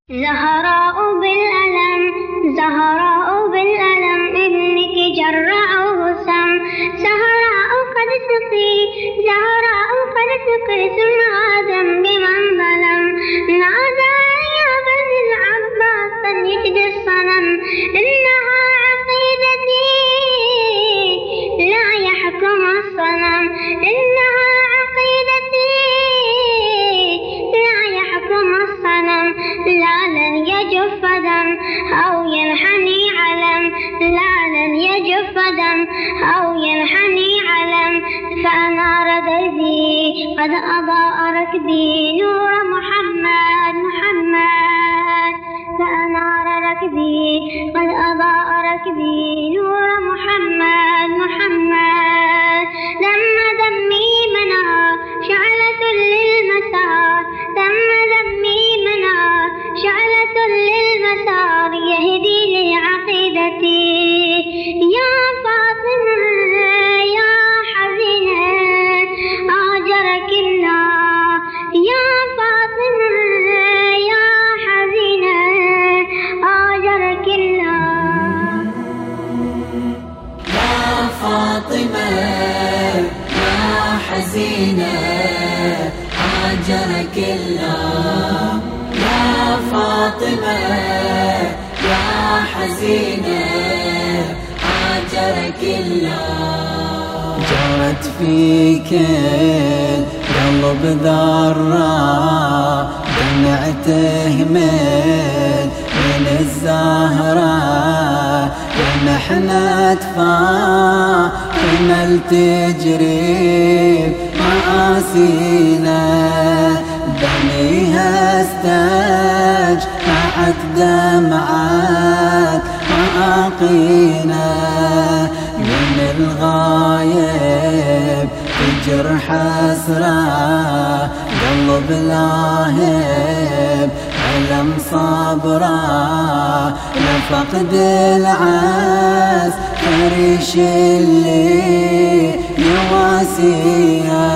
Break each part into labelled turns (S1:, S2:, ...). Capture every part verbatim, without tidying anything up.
S1: زهراء بالألم زهراء بالألم ابنك جرع وسم زهراء قد سقي زهراء قد سقي ثم آدم بمن ظلم نادى يا بني العباس يجد الصنم إنها عقيدتي لا يحكم الصنم إنها عقيدتي لا يحكم الصنم لا لن يجف دم أو ينحني علم لا لن يجف دم أو ينحني علم فأنار دربي قد أضاء ركبي نور محمد محمد فأنار ركبي قد أضاء ركبي نور محمد محمد دم دمي منار شعلة للمسار دم دمي منار شعلة للمسار يهدي لعقيدتي يا فاطمة يا حزينة آجرك الله يا فاطمة يا حزينة آجرك الله
S2: يا فاطمة يا حزينة آجرك الله يا فاطمة يا حزينة آجرك الله
S3: جرت فيك القلب ذرة دمع تهمل من الزهرة يا محنة فاطمة تجري مآسينا بنيها استجمعت دمعات مآقينا من الغايب تجر حسرة قلب لاهب ألم صبرة لفقد العز فريش اللي يواسيها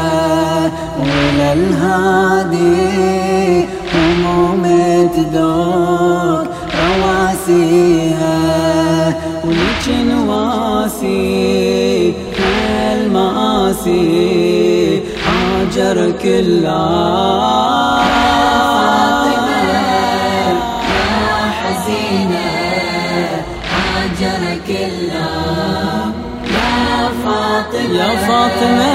S3: وللهادي هموم تدور رواسيها ولك نواسي كالمآسي آجرك الله
S2: يا حزينة آجرك الله يا فاطمة
S3: يا فاطمة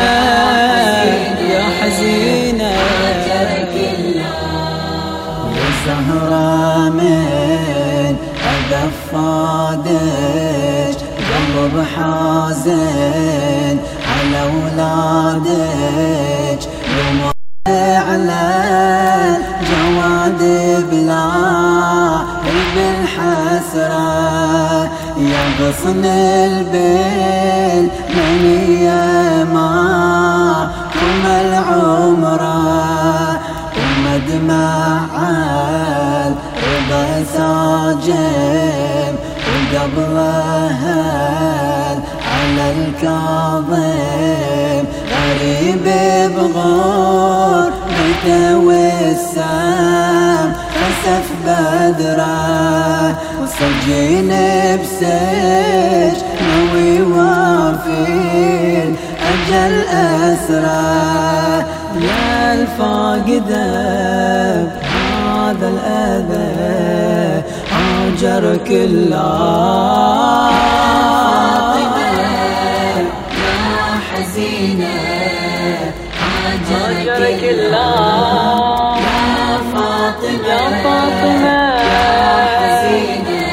S3: يا حزينة
S2: آجرك الله
S3: يا زهرة من أذفادك قلب حازن على أولادك يوم على الجواد بلا بالحسرة يا غصن البيل من يما قم العمره ومدمع الرضا ساجم وقبلها على الكاظم غريب بغور بتوسم خسف بدره وسجين بسج نوي وافين أجل أسره يا الفاقدة هذا الأذى آجرك الله
S2: يا حزينة آجرك الله يا فاطمة
S3: يا فاطمة
S2: يا حزينة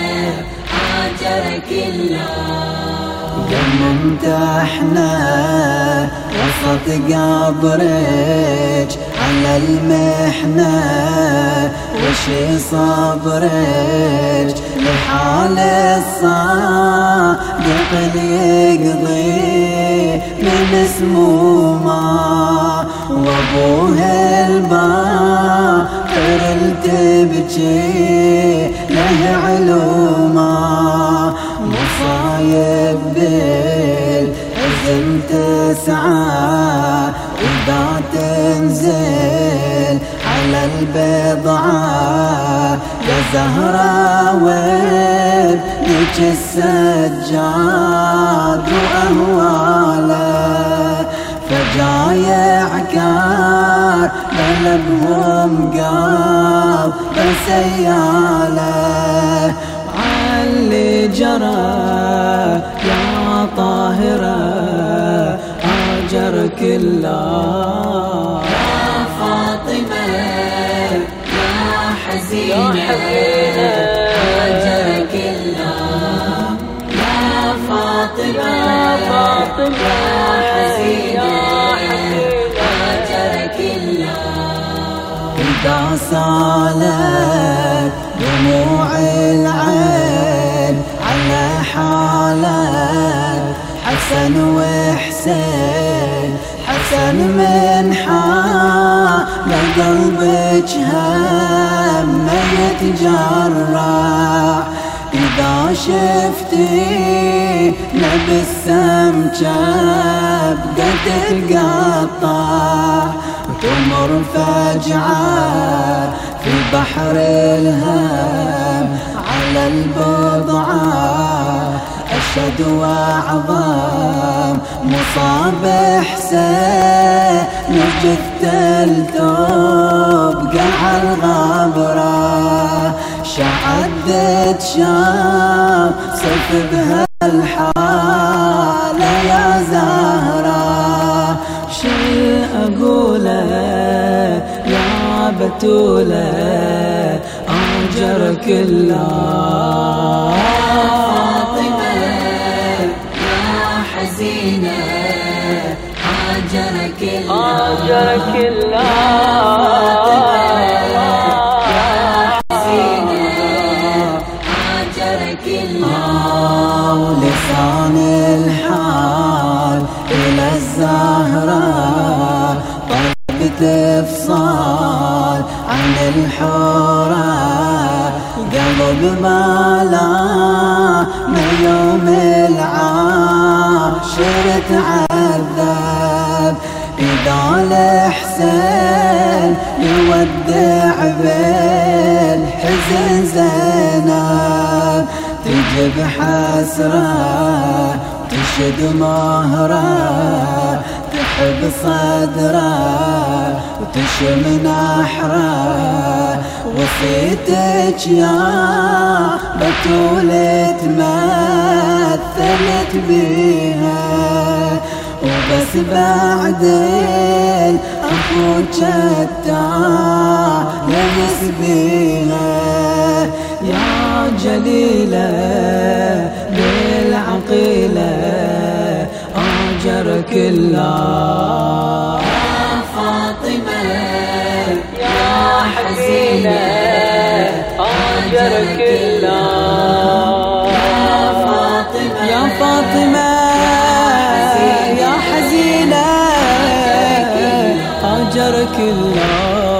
S2: آجرك الله
S3: يا ممتحنة وسط قبرك على المحنة وشي صبرك لحال الصادق اللي يقضي من سمومه وابوه الباقر التبكي له علومه مصايب بالحزن تسعى وإذا تنزل على البضعة يا زهرة وابنك السجاد وأهواله فجايع كار قلبهم قلب سياله علي جرى يا طاهرة هاجرك الله
S2: يا فاطمة يا حزينة هاجرك الله يا فاطمة يا حزينة هاجرك الله
S3: إذا سالت دموع العين على حالك حسن وحسين حسن من حال قلبك هم يتجرح إذا شفتي بالسم جبدة تتقطع وتمر فجعة في بحر الهم على البضعة أشد وأعظم مصاب حسين نجث التوب قع الغبرة شعدت شام صف بها الحالة يا زهرة شي أقوله يا بتولة أجرك الله
S2: حزينة هاجرك الله
S4: هاجرك الله
S2: يا حزينة هاجرك الله
S3: ولسان الحال إلى الزهرة طلبت إفصال عن الحورة قلب مالا من يوم العاشر تعذب إذا الحسين يودع بالحزن زينب تجيب حسرة تشد مهرة تحب صدره وتشم نحره وصيتك يا بتولة مثلت بيها وبس بعدين أخوك التعب يمس بيها يا جليلة بالعقيلة أجرك الله
S2: يا فاطمة
S4: يا حزينة أجرك الله
S3: يا فاطمة يا حزينة أجرك الله